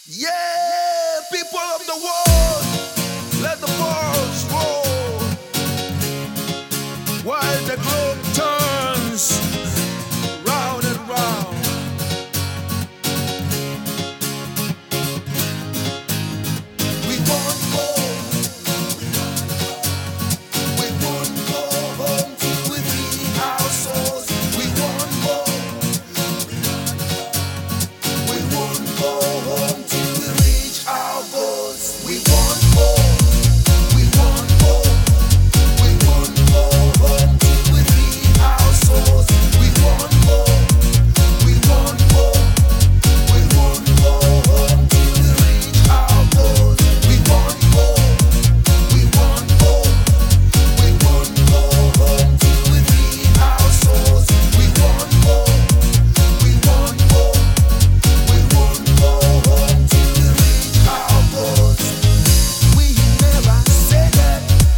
Yeah, people of the world, let the balls roll while the globe turns round and round. We want more. We want more home till we free our souls. We want more. We want more home till we reach our goals. We want more. We want more. We want more home till we free our souls. We want more. We want more. We want more home till we reach our goals. We want more. We want more. We want more home till we free our souls. We want more. We want more. We want more home till we reach our goals. We never say that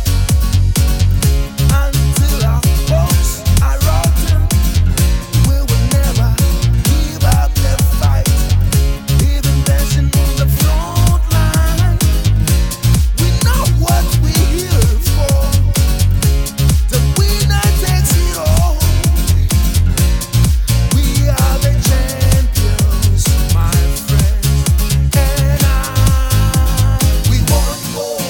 until our hopes are rotten. We will never give up the fight, even dancing on the front line. We know what we're here for. The winner takes it all. We are the champions, my friends, and I. We want more.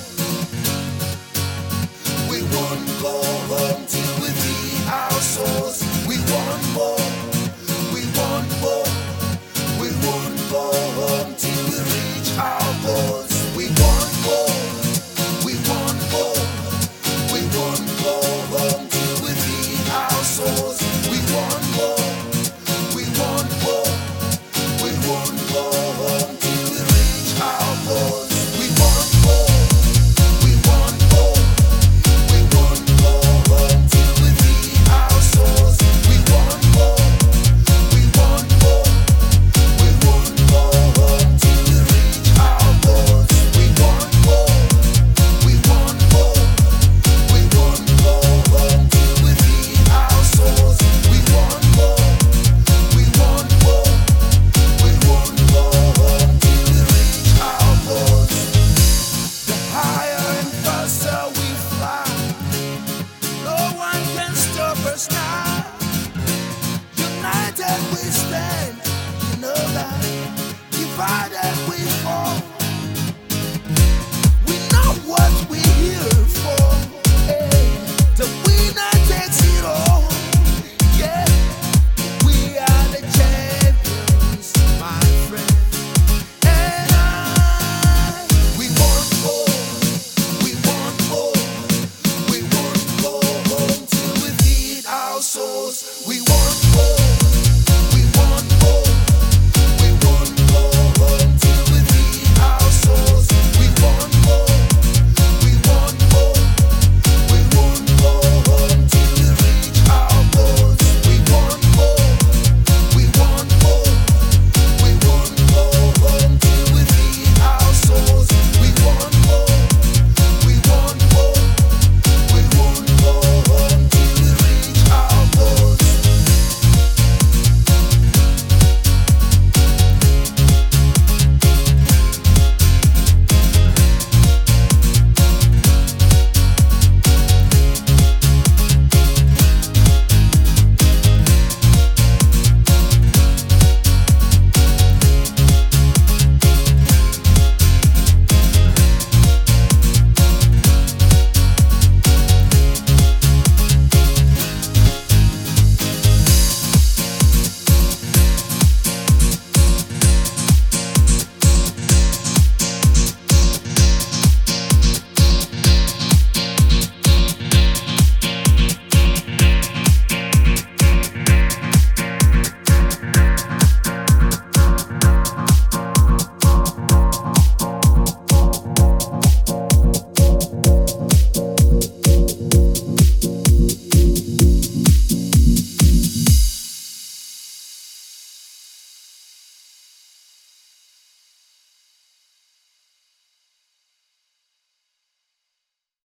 We want more home till we free our souls. We want more. We want more. We want more home till we reach our goals. We want more. We want more. We want more home till we free our souls. We want more. We want more. We want more home till we reach our goals. We want more. We want more. We want more home till we free our souls. We want more. We want more. We want more home till we reach our goals. We want more. We want more. We want more home till we free our souls. We want more. We want more. We want more home till we reach our goals. The higher and faster we fly, no one can stop us now. United we stand, you know that. Divided we fall. We know what we're here for. Hey, the winner takes it all. Yeah, we are the champions, my friend. And I. We want more. We want more. We want more home till we feed our souls. We want more.